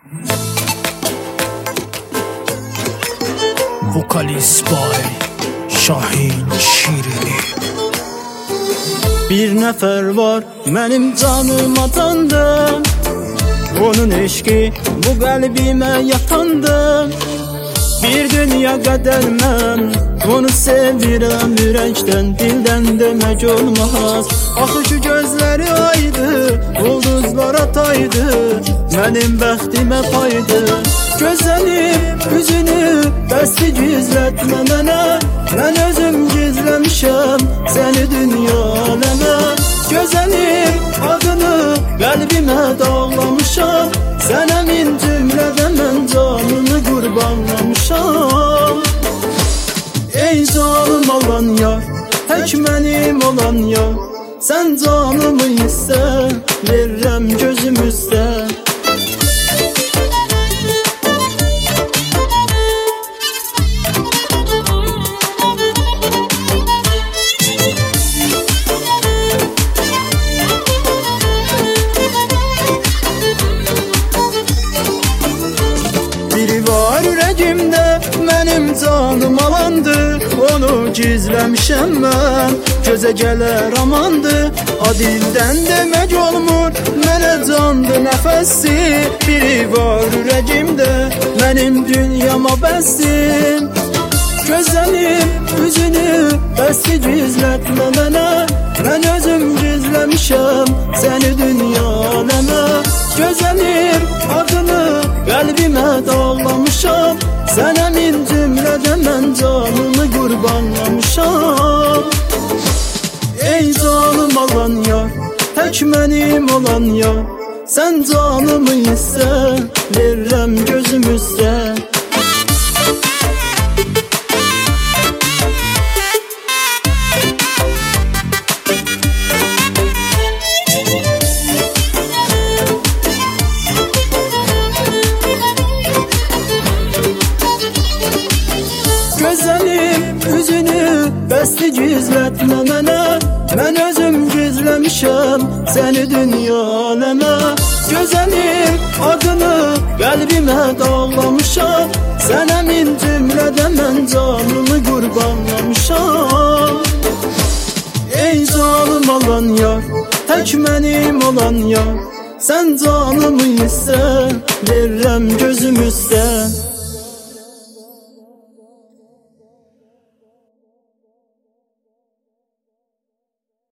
Vokalist by Şahin Şirini. Bir nəfər var mənim canım atanda, onun eşqi bu qəlbimə yatanda. Bir dünya qədər mən onu sevirəm ürəkdən, dildən demək olmaz. Axı şu gözləri aydı, ulduzlar ataydı, mənim bəxtimə paydı. Gözəlim üzünü bəsti gizlətmə mənə, mən özüm gizləmişəm səni dünya aləmə. Gözəlim adını qəlbimə dağlamışam, sənə min cümlədə mən canını qurbanlamışam. Ey canım olan yar, tək mənim olan yar, sən canımı istə, verirəm gözüm üstə. Biri var ürəyimdə, mənim canım alandı, onu gizləmişəm mən, gözə gələr amandı. Adildən demək olmur, mənə candı nəfəsi. Biri var ürəyimdə, mənim dünyama bəssin. Gözəlim üzünü bəsti gizlətmə mənə, mən özüm gizləmişəm səni dünya aləmə. Gözəlim adını qəlbimə dağlamışam, sənə min cümlədə mən canımı qurbanlamışam. Ey canım alan yar, tək mənim olan yar, sən canımı istə, verirəm gözüm üstə. Gözəlim üzünü bəsti gizlətmə mənə, mən özüm gizləmişəm səni dünya aləmə. Gözəlim adını qəlbimə dağlamışam, sənə min cümlədə mən canımı qurbanlamışam. Ey canım alan yar, tək mənim olan yar, sən canımı istə, verirəm gözüm üstə.